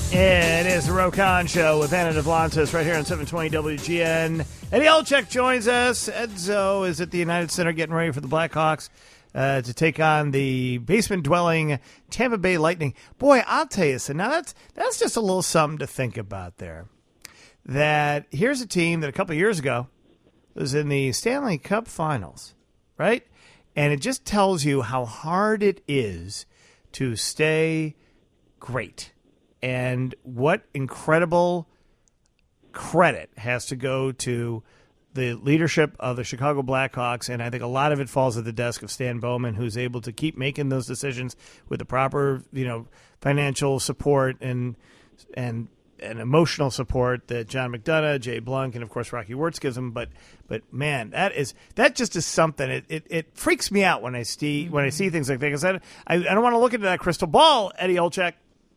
It is the Rokan Show with Anna Devlantis right here on 720 WGN. Eddie Olczyk joins us. Edzo is at the United Center getting ready for the Blackhawks to take on the basement-dwelling Tampa Bay Lightning. Boy, I'll tell you, so now that's just a little something to think about there. That here's a team that a couple of years ago was in the Stanley Cup Finals, right? And it just tells you how hard it is to stay great. And what incredible credit has to go to the leadership of the Chicago Blackhawks, and I think a lot of it falls at the desk of Stan Bowman, who's able to keep making those decisions with the proper, financial support and emotional support that John McDonough, Jay Blunk, and of course Rocky Wirtz gives him. But man, that just is something. It freaks me out when I see things like that, because I don't want to look into that crystal ball, Eddie Olczyk.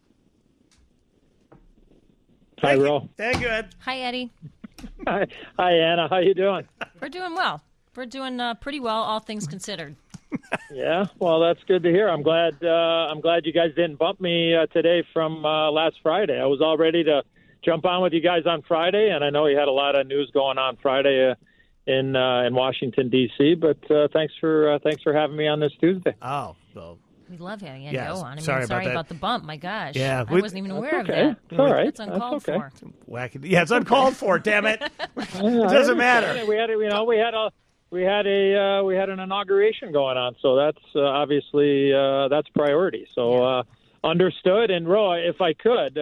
Hi, Ro. Thank you, Ed. Hi, Eddie. Hi, Anna. How you doing? We're doing well. We're doing pretty well, all things considered. Yeah, well, that's good to hear. I'm glad you guys didn't bump me today from last Friday. I was all ready to jump on with you guys on Friday, and I know you had a lot of news going on Friday in Washington D.C. But thanks for having me on this Tuesday. Oh, well. We love having Eddie Yeah, on. I mean, sorry about the bump. My gosh. Yeah, I wasn't even aware of that. It's all right. It's uncalled for. Wacky. Yeah, it's uncalled for. Damn it! It doesn't matter. We had an inauguration going on, so that's obviously that's priority. So understood. And Ro, if I could,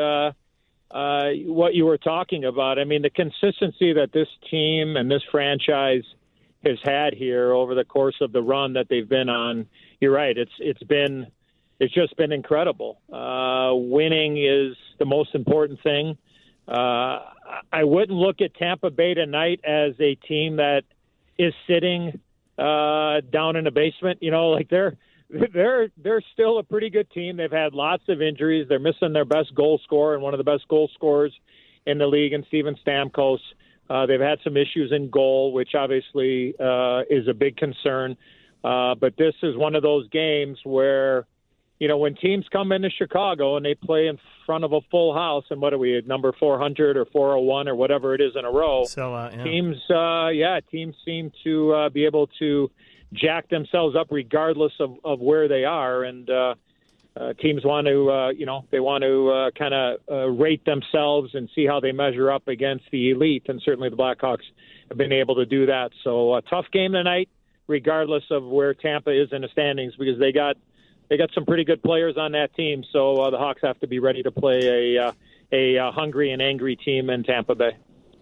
what you were talking about, I mean, the consistency that this team and this franchise has had here over the course of the run that they've been on. You're right. It's just been incredible. Winning is the most important thing. I wouldn't look at Tampa Bay tonight as a team that is sitting down in the basement. They're still a pretty good team. They've had lots of injuries. They're missing their best goal scorer and one of the best goal scorers in the league, in Steven Stamkos. They've had some issues in goal, which obviously is a big concern. But this is one of those games where, when teams come into Chicago and they play in front of a full house, and what are we at, number 400 or 401 or whatever it is in a row, teams seem to be able to jack themselves up regardless of where they are. And teams want to, kind of rate themselves and see how they measure up against the elite. And certainly the Blackhawks have been able to do that. So a tough game tonight, regardless of where Tampa is in the standings, because they got some pretty good players on that team. So the Hawks have to be ready to play a hungry and angry team in Tampa Bay.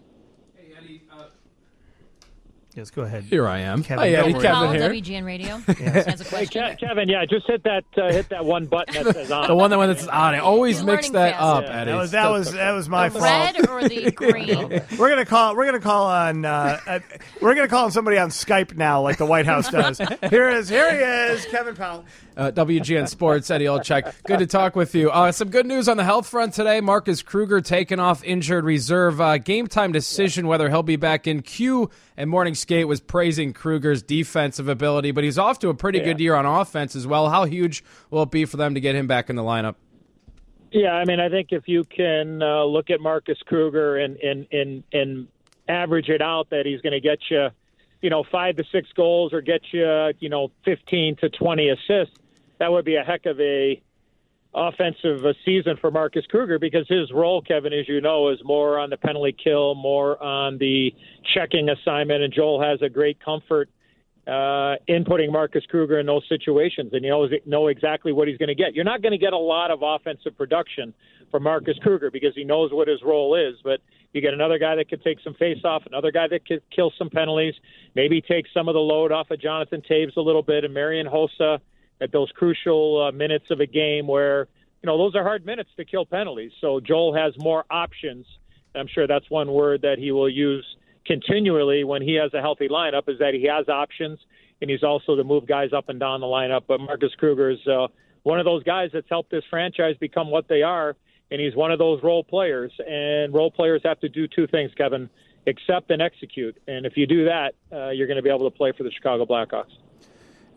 Yes, go ahead. Here I am. Kevin, Kevin here. WGN Radio has a question. Hey, Kevin, just hit that one button that says on. The one that says on. I always mix that fast. up, Yeah. Eddie. That was my The fault. red or the green? We're gonna call on somebody on Skype now, like the White House does. Here he is, Kevin Powell. WGN Sports, Eddie Olczyk. Good to talk with you. Some good news on the health front today. Marcus Kruger taken off injured reserve. Game time decision whether he'll be back in. Q and Morning Skate was praising Kruger's defensive ability, but he's off to a pretty good year on offense as well. How huge will it be for them to get him back in the lineup? Yeah, I mean, I think if you can look at Marcus Kruger and average it out, that he's going to get you, 5 to 6 goals or get you, 15 to 20 assists, that would be a heck of a offensive season for Marcus Kruger, because his role, Kevin, as you know, is more on the penalty kill, more on the checking assignment, and Joel has a great comfort in putting Marcus Kruger in those situations, and you know exactly what he's going to get. You're not going to get a lot of offensive production from Marcus Kruger because he knows what his role is, but you get another guy that could take some face-off, another guy that could kill some penalties, maybe take some of the load off of Jonathan Taves a little bit, and Marian Hossa at those crucial minutes of a game where, those are hard minutes to kill penalties. So Joel has more options. I'm sure that's one word that he will use continually when he has a healthy lineup, is that he has options, and he's also to move guys up and down the lineup. But Marcus Kruger is one of those guys that's helped this franchise become what they are, and he's one of those role players. And role players have to do two things, Kevin: accept and execute. And if you do that, you're going to be able to play for the Chicago Blackhawks.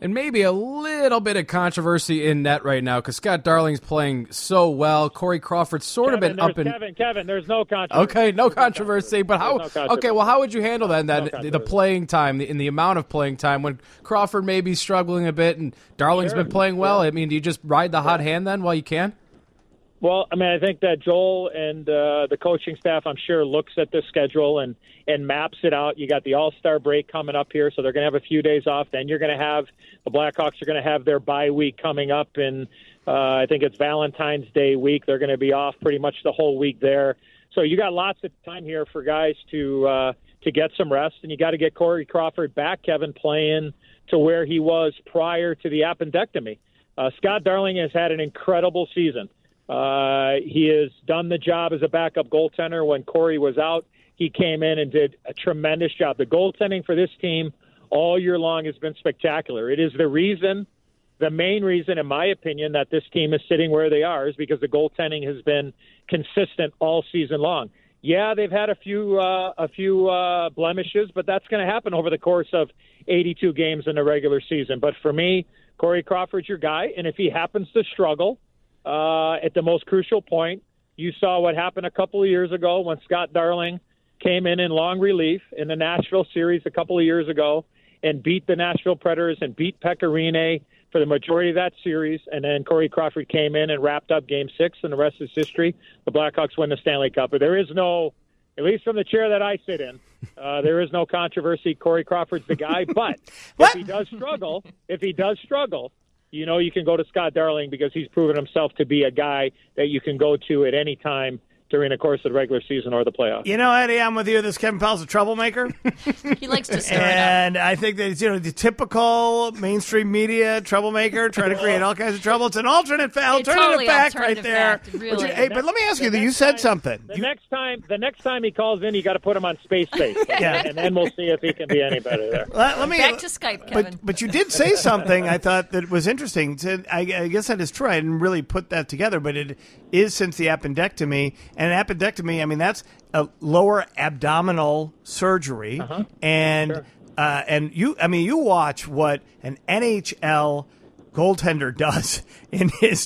And maybe a little bit of controversy in net right now because Scott Darling's playing so well. Corey Crawford's sort of been up in. Kevin, there's no controversy. Okay, no controversy. But how? Okay, well, how would you handle that? The playing time, in the amount of playing time when Crawford may be struggling a bit and Darling's been playing well. I mean, do you just ride the hot hand then while you can? Well, I mean, I think that Joel and the coaching staff, I'm sure, looks at the schedule and maps it out. You got the All-Star break coming up here, so they're going to have a few days off. Then you're going to have the Blackhawks are going to have their bye week coming up, and I think it's Valentine's Day week. They're going to be off pretty much the whole week there. So you got lots of time here for guys to get some rest, and you got to get Corey Crawford back, Kevin, playing to where he was prior to the appendectomy. Scott Darling has had an incredible season. He has done the job as a backup goaltender. When Corey was out, he came in and did a tremendous job. The goaltending for this team all year long has been spectacular. It is the main reason, in my opinion, that this team is sitting where they are is because the goaltending has been consistent all season long. Yeah, they've had a few blemishes, but that's going to happen over the course of 82 games in the regular season. But for me, Corey Crawford's your guy, and if he happens to struggle at the most crucial point, you saw what happened a couple of years ago when Scott Darling came in long relief in the Nashville series a couple of years ago and beat the Nashville Predators and beat Pekka Rinne for the majority of that series. And then Corey Crawford came in and wrapped up Game 6, and the rest is history. The Blackhawks win the Stanley Cup. But there is no, at least from the chair that I sit in, there is no controversy. Corey Crawford's the guy. But if he does struggle, you know you can go to Scott Darling because he's proven himself to be a guy that you can go to at any time during the course of the regular season or the playoffs. You know, Eddie, I'm with you. This Kevin Powell's a troublemaker. He likes to stir it up. And I think that, the typical mainstream media troublemaker trying to create all kinds of trouble. It's an alternative fact right there. Really. But let me ask you, you said something. The next time he calls in, you got to put him on space. Yeah. And then we'll see if he can be any better there. Back to Skype, Kevin. But you did say something I thought that was interesting. I guess that is true. I didn't really put that together, but it is since the appendectomy. And an appendectomy, I mean, that's a lower abdominal surgery. And you watch what an NHL goaltender does in his,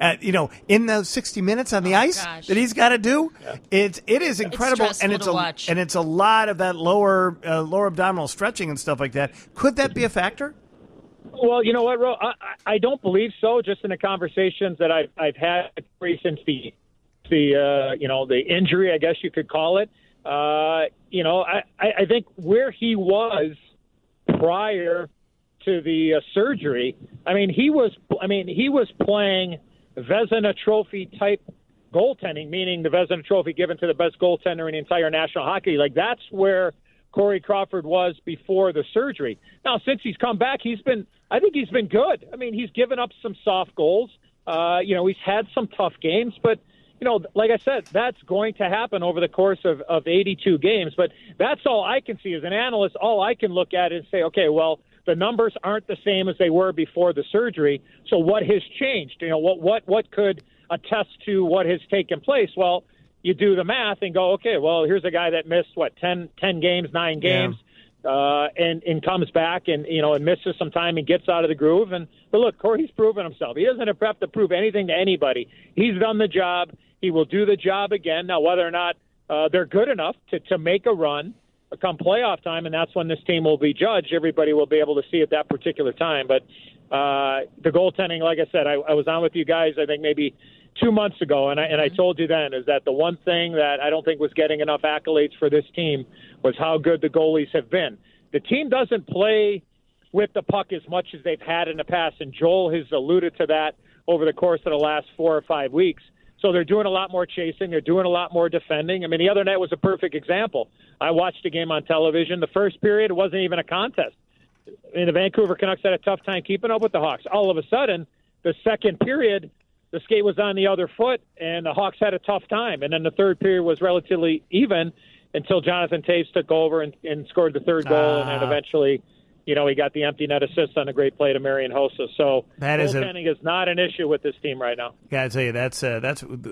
in those 60 minutes on the ice that he's got to do. Yeah. It is incredible, and it's a lot of that lower abdominal stretching and stuff like that. Could that be a factor? Well, you know what, Ro? I don't believe so. Just in the conversations that I've had since the injury, I guess you could call it. I think where he was prior to the surgery, he was playing Vezina Trophy type goaltending, meaning the Vezina Trophy given to the best goaltender in the entire National Hockey League. That's where Corey Crawford was before the surgery. Now, since he's come back, I think he's been good. I mean, he's given up some soft goals. He's had some tough games, but like I said, that's going to happen over the course of 82 games. But that's all I can see as an analyst. All I can look at is say, okay, well, the numbers aren't the same as they were before the surgery. So what has changed? What could attest to what has taken place? Well, you do the math and go, okay, well, here's a guy that missed 10 games, 9 games, and comes back and misses some time and gets out of the groove. But look, Corey's proven himself. He doesn't have to prove anything to anybody. He's done the job. He will do the job again. Now, whether or not they're good enough to make a run come playoff time, and that's when this team will be judged, everybody will be able to see at that particular time. But the goaltending, like I said, I was on with you guys, I think maybe 2 months ago, and I told you then is that the one thing that I don't think was getting enough accolades for this team was how good the goalies have been. The team doesn't play with the puck as much as they've had in the past, and Joel has alluded to that over the course of the last 4 or 5 weeks. So they're doing a lot more chasing. They're doing a lot more defending. I mean, the other night was a perfect example. I watched a game on television. The first period, it wasn't even a contest. The Vancouver Canucks had a tough time keeping up with the Hawks. All of a sudden, the second period, the skate was on the other foot, and the Hawks had a tough time. And then the third period was relatively even until Jonathan Toews took over and scored the third goal, and then eventually – he got the empty net assist on a great play to Marian Hossa. So goaltending is not an issue with this team right now. Gotta tell you, that's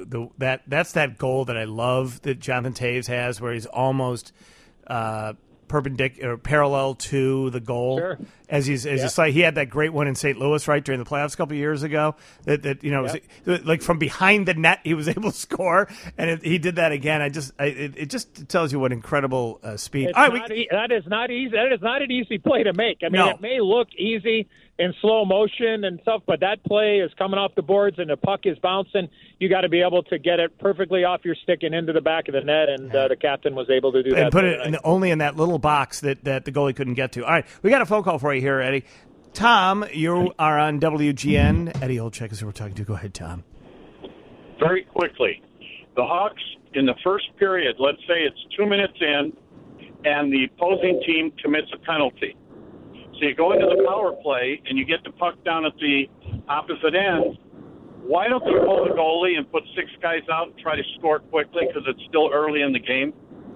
that goal that I love that Jonathan Toews has, where he's almost perpendicular, parallel to the goal. Sure. As he had that great one in St. Louis, right, during the playoffs a couple of years ago. That was, like from behind the net, he was able to score, and he did that again. It just tells you what incredible speed. That is not easy. That is not an easy play to make. I mean, It may look easy in slow motion and stuff, but that play is coming off the boards and the puck is bouncing. You got to be able to get it perfectly off your stick and into the back of the net, and the captain was able to do that. And put it only in that little box that the goalie couldn't get to. All right, we got a phone call for you here, Eddie. Tom, you are on WGN. Eddie Olczyk is who we're talking to. Go ahead, Tom. Very quickly, the Hawks in the first period, let's say it's 2 minutes in, and the opposing team commits a penalty. So you go into the power play, and you get the puck down at the opposite end. Why don't you pull the goalie and put 6 guys out and try to score quickly because it's still early in the game?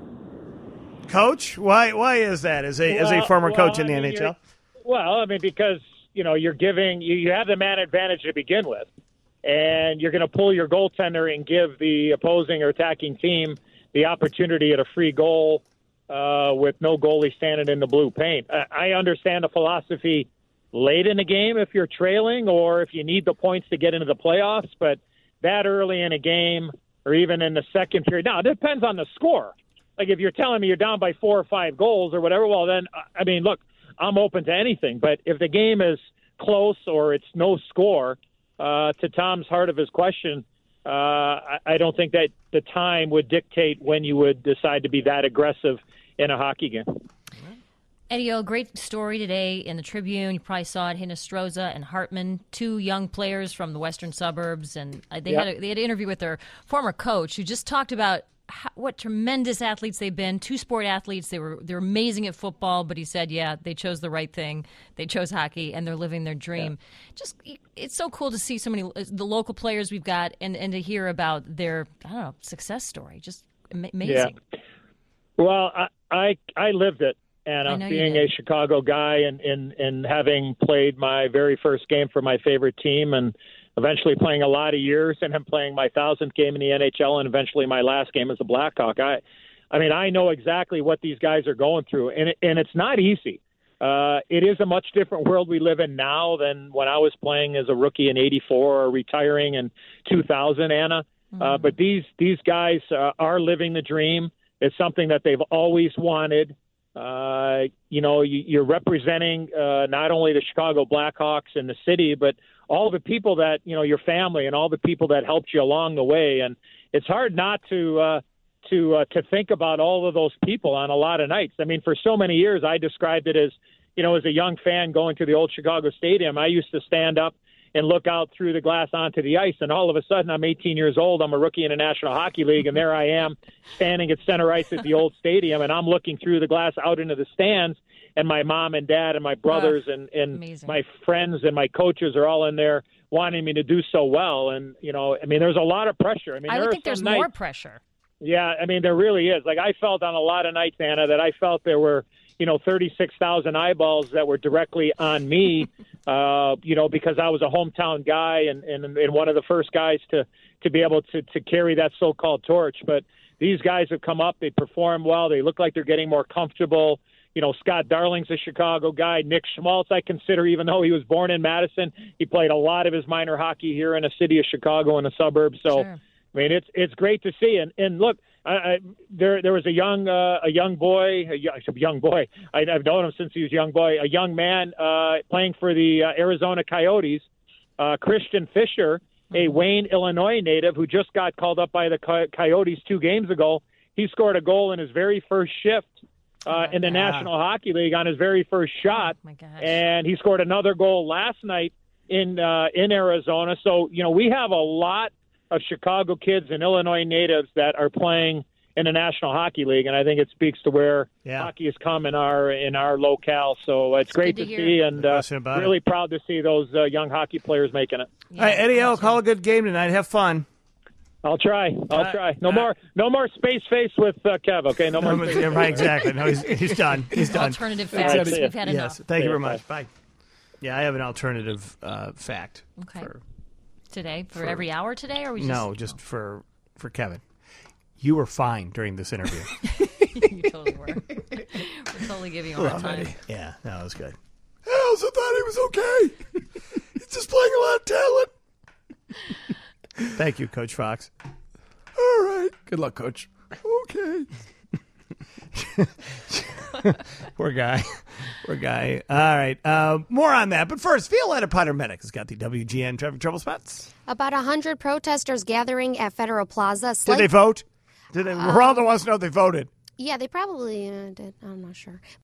Coach, why is that? As a former coach in the NHL? Because you're giving you have the man advantage to begin with, and you're going to pull your goaltender and give the opposing or attacking team the opportunity at a free goal with no goalie standing in the blue paint. I understand the philosophy late in the game if you're trailing or if you need the points to get into the playoffs, but that early in a game or even in the second period. Now, it depends on the score. Like if you're telling me you're down by 4 or 5 goals or whatever, well, then, look, I'm open to anything. But if the game is close or it's no score, to Tom's heart of his question, I don't think that the time would dictate when you would decide to be that aggressive in a hockey game. Eddie O, great story today in the Tribune. You probably saw it. Hinostroza and Hartman, 2 young players from the western suburbs, and they had an interview with their former coach who just talked about what tremendous athletes they've been. 2-sport athletes. They're amazing at football, but he said, they chose the right thing. They chose hockey, and they're living their dream. Yeah. It's so cool to see so many the local players we've got, and to hear about their success story. Just amazing. Yeah. Well, I lived it. And being a Chicago guy and having played my very first game for my favorite team and eventually playing a lot of years and then playing my 1,000th game in the NHL and eventually my last game as a Blackhawk, I know exactly what these guys are going through. And it's not easy. It is a much different world we live in now than when I was playing as a rookie in '84 or retiring in 2000, Anna. Mm-hmm. But these guys are living the dream. It's something that they've always wanted. You're representing not only the Chicago Blackhawks and the city, but all the people that, your family and all the people that helped you along the way. And it's hard not to think about all of those people on a lot of nights. I mean, for so many years, I described it as, as a young fan going to the old Chicago Stadium, I used to stand up and look out through the glass onto the ice, and all of a sudden I'm 18 years old, I'm a rookie in the National Hockey League, and there I am standing at center ice at the old stadium, and I'm looking through the glass out into the stands, and my mom and dad and my brothers and my friends and my coaches are all in there wanting me to do so well. And, there's a lot of pressure. I would think there's more pressure. Yeah, there really is. Like I felt on a lot of nights, Anna, that I felt there were 36,000 eyeballs that were directly on me, because I was a hometown guy and one of the first guys to be able to carry that so-called torch. But these guys have come up, they perform well, they look like they're getting more comfortable. Scott Darling's a Chicago guy. Nick Schmaltz, I consider, even though he was born in Madison, he played a lot of his minor hockey here in the city of Chicago in the suburbs. So, sure. It's great to see. And look, there was a young boy. I've known him since he was a young boy. A young man playing for the Arizona Coyotes, Christian Fisher, a Wayne, Illinois native who just got called up by the Coyotes 2 games ago. He scored a goal in his very first shift in the National Hockey League on his very first shot. Oh my gosh. And he scored another goal last night in Arizona. So we have a lot of Chicago kids and Illinois natives that are playing in the National Hockey League, and I think it speaks to where hockey has come in our locale. So it's great to see, and really proud to see those young hockey players making it. Yeah, all right, Eddie L, call a good game tonight. Have fun. I'll try. No more space face with Kev. Okay, no more. Right, exactly. No, he's done. He's done. Alternative facts. We've had enough. Thank you very much. Bye. Yeah, I have an alternative fact. Okay. Today for every hour today, or we just for Kevin. You were fine during this interview. You totally were. We're totally giving you a hard time. Yeah, that was good. I also thought he was okay. He's just playing a lot of talent. Thank you, Coach Fox. All right. Good luck, Coach. Okay. Poor guy. Poor guy. All right. More on that. But first, Violetta Potter Medic has got the WGN traffic trouble spots. About 100 protesters gathering at Federal Plaza. Did they vote? Geraldo wants to know if they voted. Yeah, they probably did. I'm not sure.